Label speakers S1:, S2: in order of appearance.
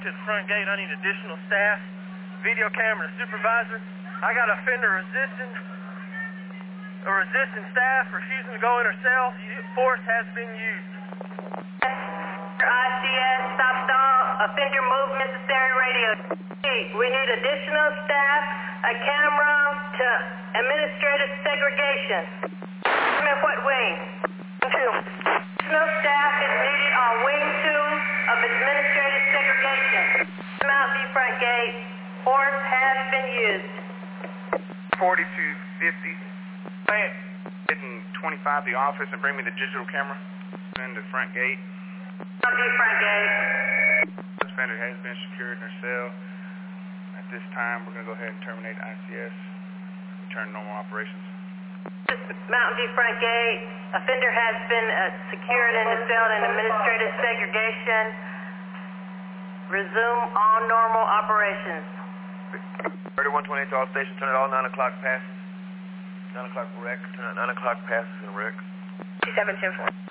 S1: To the front gate, I need additional staff, video camera supervisor. I got offender resisting staff refusing to go in her cell. Force has been used.
S2: ICS, stop all offender move necessary radio. We need additional staff, a camera to administrative segregation. What wing? Additional staff is needed on wing 2 of administrative segregation. Mount V front gate, force has been used.
S3: 4250. Hitting 25 the office and bring me the digital camera in the front gate.
S2: Mount V front gate.
S3: This offender has been secured in her cell. At this time, we're going to go ahead and terminate ICS, return to normal operations.
S2: Mountain View front gate. Offender has been secured in the cell in administrative segregation. Resume all normal operations.
S4: 3128 to all stations, turn it all 9 o'clock passes. 9 o'clock rec, turn it 9 o'clock passes and rec.
S2: 2710-4.